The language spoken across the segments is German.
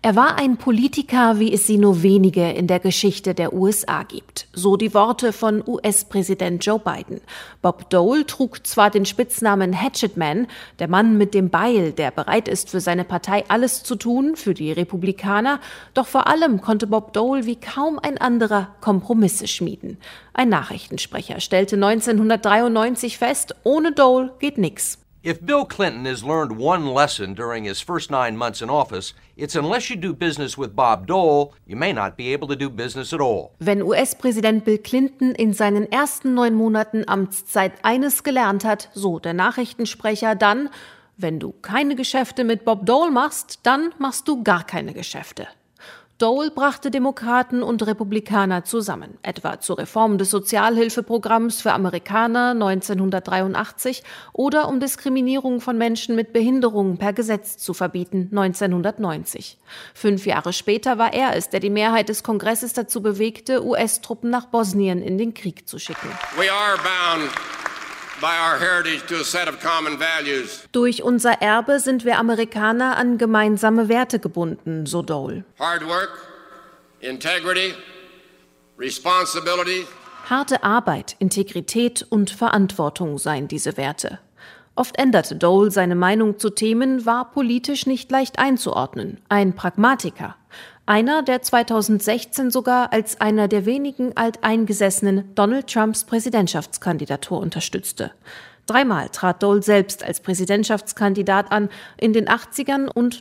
Er war ein Politiker, wie es sie nur wenige in der Geschichte der USA gibt. So die Worte von US-Präsident Joe Biden. Bob Dole trug zwar den Spitznamen Hatchet Man, der Mann mit dem Beil, der bereit ist, für seine Partei alles zu tun, für die Republikaner, doch vor allem konnte Bob Dole wie kaum ein anderer Kompromisse schmieden. Ein Nachrichtensprecher stellte 1993 fest, ohne Dole geht nix. If Bill Clinton has learned one lesson during his first 9 months in office, it's unless you do business with Bob Dole, you may not be able to do business at all. Wenn US-Präsident Bill Clinton in seinen ersten 9 Monaten Amtszeit eines gelernt hat, so der Nachrichtensprecher, dann: Wenn du keine Geschäfte mit Bob Dole machst, dann machst du gar keine Geschäfte. Dole brachte Demokraten und Republikaner zusammen, etwa zur Reform des Sozialhilfeprogramms für Amerikaner 1983 oder um Diskriminierung von Menschen mit Behinderung per Gesetz zu verbieten 1990. 5 Jahre später war er es, der die Mehrheit des Kongresses dazu bewegte, US-Truppen nach Bosnien in den Krieg zu schicken. We are bound by our heritage to a set of common values. Durch unser Erbe sind wir Amerikaner an gemeinsame Werte gebunden, so Dole. Hard work, integrity, responsibility. Harte Arbeit, Integrität und Verantwortung seien diese Werte. Oft änderte Dole seine Meinung zu Themen, war politisch nicht leicht einzuordnen. Ein Pragmatiker. Einer, der 2016 sogar als einer der wenigen Alteingesessenen Donald Trumps Präsidentschaftskandidatur unterstützte. 3-mal trat Dole selbst als Präsidentschaftskandidat an, in den 80ern und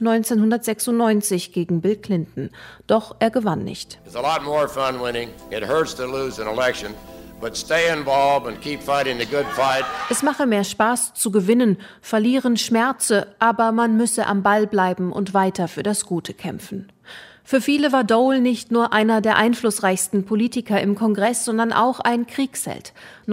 1996 gegen Bill Clinton. Doch er gewann nicht. It's a lot more fun winning. It hurts to lose an election. But stay involved and keep fighting the good fight. Es mache mehr Spaß zu gewinnen, verlieren Schmerze, aber man müsse am Ball bleiben und weiter für das Gute kämpfen. Für viele war Dole nicht nur einer der einflussreichsten Politiker im Kongress, sondern auch ein Kriegsheld.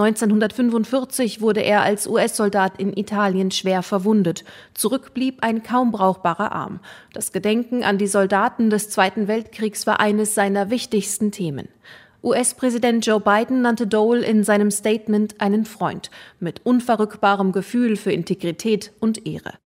1945 wurde er als US-Soldat in Italien schwer verwundet. Zurück blieb ein kaum brauchbarer Arm. Das Gedenken an die Soldaten des Zweiten Weltkriegs war eines seiner wichtigsten Themen. US-Präsident Joe Biden nannte Dole in seinem Statement einen Freund mit unverrückbarem Gefühl für Integrität und Ehre.